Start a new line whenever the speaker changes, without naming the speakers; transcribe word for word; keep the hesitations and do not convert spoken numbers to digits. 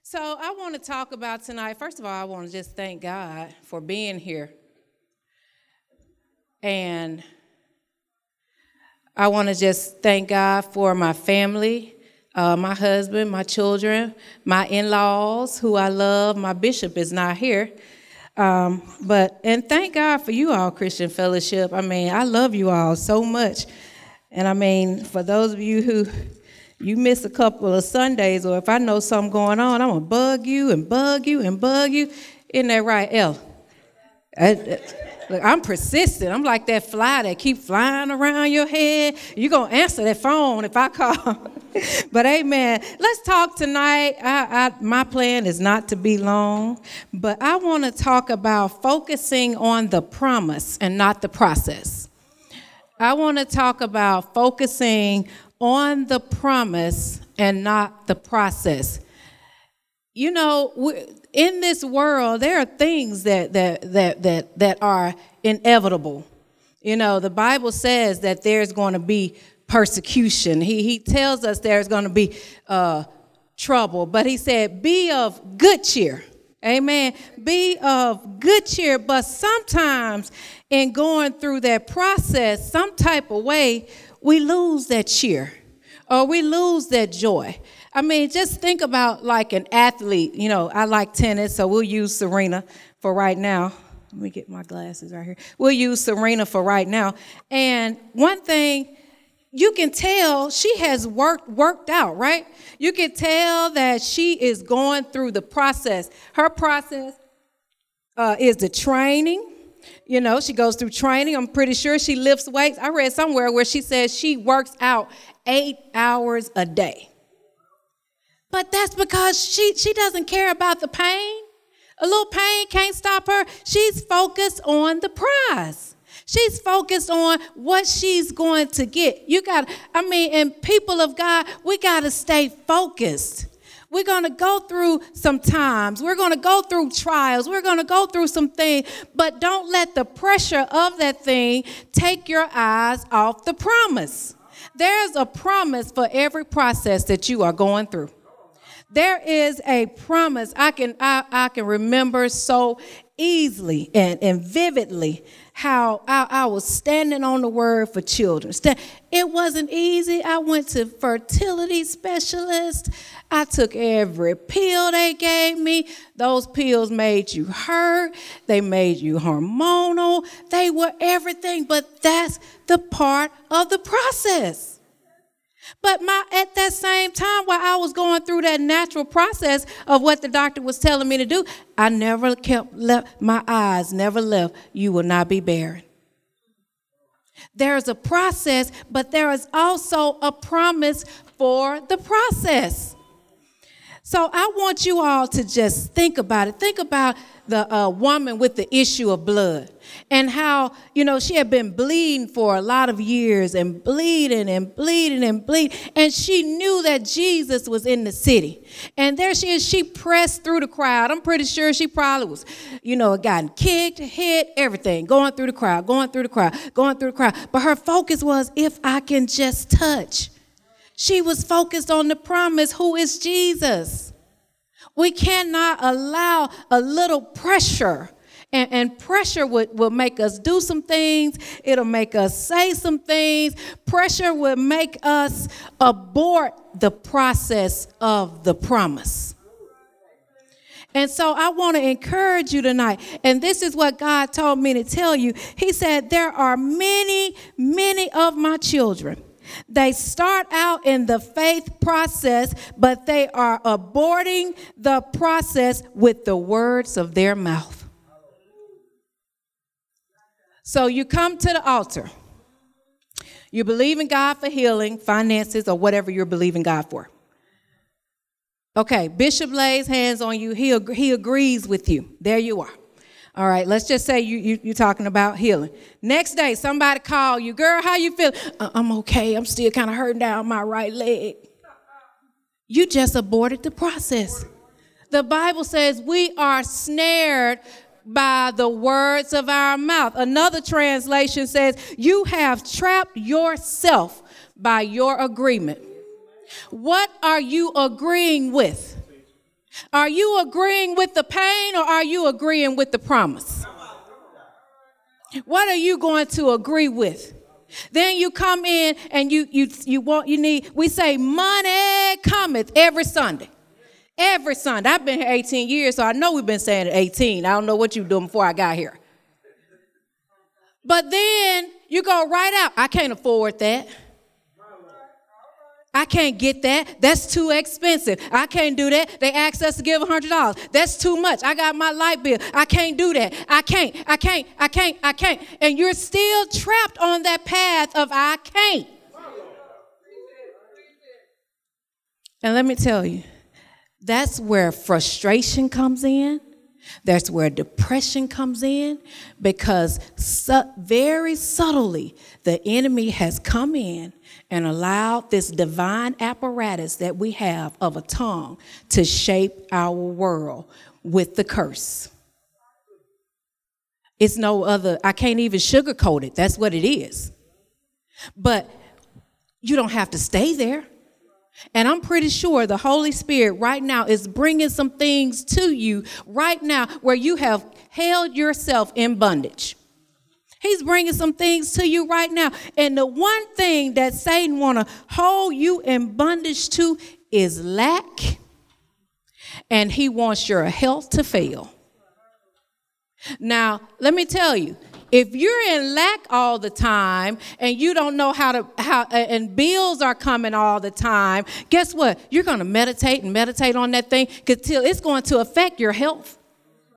So I want to talk about tonight. First of all, I want to just thank God for being here. And I want to just thank God for my family, uh, my husband, my children, my in-laws, who I love. My bishop is not here. Um, but, and thank God for you all, Christian Fellowship. I mean, I love you all so much. And I mean, for those of you who you miss a couple of Sundays, or if I know something going on, I'm going to bug you and bug you and bug you. Isn't that right, Elle? I, I, look, I'm persistent. I'm like that fly that keep flying around your head. You're going to answer that phone if I call. But amen. Let's talk tonight. I, I, my plan is not to be long, but I want to talk about focusing on the promise and not the process. I want to talk about focusing on the promise and not the process. You know, in this world, there are things that that that that that are inevitable. You know, the Bible says that there's going to be persecution. He he tells us there's going to be uh, trouble, but he said, "Be of good cheer." Amen. Be of good cheer. But sometimes in going through that process, some type of way, we lose that cheer or we lose that joy. I mean, just think about like an athlete. You know, I like tennis, so we'll use Serena for right now. Let me get my glasses right here. We'll use Serena for right now. And one thing, you can tell she has worked worked out, right? You can tell that she is going through the process. Her process uh, is the training. You know, she goes through training. I'm pretty sure she lifts weights. I read somewhere where she says she works out eight hours a day. But that's because she, she doesn't care about the pain. A little pain can't stop her. She's focused on the prize. She's focused on what she's going to get. You got, I mean, and people of God, we got to stay focused. We're going to go through some times. We're going to go through trials. We're going to go through some things. But don't let the pressure of that thing take your eyes off the promise. There's a promise for every process that you are going through. There is a promise. I can I, I can remember so easily and, and vividly how I, I was standing on the word for children. It wasn't easy. I went to fertility specialists. I took every pill they gave me. Those pills made you hurt. They made you hormonal. They were everything, but that's the part of the process. But my at that same time, while I was going through that natural process of what the doctor was telling me to do, I never kept left, my eyes never left, you will not be barren. There's a process, but there is also a promise for the process. So I want you all to just think about it. Think about the uh, woman with the issue of blood and how, you know, she had been bleeding for a lot of years and bleeding and bleeding and bleeding. And she knew that Jesus was in the city. And there she is. She pressed through the crowd. I'm pretty sure she probably was, you know, gotten kicked, hit, everything, going through the crowd, going through the crowd, going through the crowd. But her focus was, if I can just touch. She was focused on the promise, who is Jesus. We cannot allow a little pressure, and, and pressure would, will make us do some things. It'll make us say some things. Pressure will make us abort the process of the promise. And so I want to encourage you tonight, and this is what God told me to tell you. He said, there are many, many of my children. They start out in the faith process, but they are aborting the process with the words of their mouth. So you come to the altar. You believe in God for healing, finances, or whatever you're believing God for. Okay, Bishop lays hands on you. He, ag- he agrees with you. There you are. All right, let's just say you, you, you're talking about healing. Next day, somebody call you. Girl, how you feel? Uh, I'm okay. I'm still kind of hurting down my right leg. You just aborted the process. The Bible says we are snared by the words of our mouth. Another translation says you have trapped yourself by your agreement. What are you agreeing with? Are you agreeing with the pain or are you agreeing with the promise? What are you going to agree with? Then you come in and you you you want you need we say money cometh every Sunday. Every Sunday. I've been here eighteen years, so I know we've been saying it eighteen. I don't know what you were doing before I got here. But then you go right out. I can't afford that. I can't get that. That's too expensive. I can't do that. They asked us to give one hundred dollars. That's too much. I got my light bill. I can't do that. I can't. I can't. I can't. I can't. And you're still trapped on that path of I can't. And let me tell you, that's where frustration comes in. That's where depression comes in, because su- very subtly the enemy has come in and allowed this divine apparatus that we have of a tongue to shape our world with the curse. It's no other, I can't even sugarcoat it. That's what it is. But you don't have to stay there. And I'm pretty sure the Holy Spirit right now is bringing some things to you right now where you have held yourself in bondage. He's bringing some things to you right now. And the one thing that Satan want to hold you in bondage to is lack. And he wants your health to fail. Now, let me tell you, if you're in lack all the time and you don't know how to, how, and bills are coming all the time, guess what? You're going to meditate and meditate on that thing until it's going to affect your health.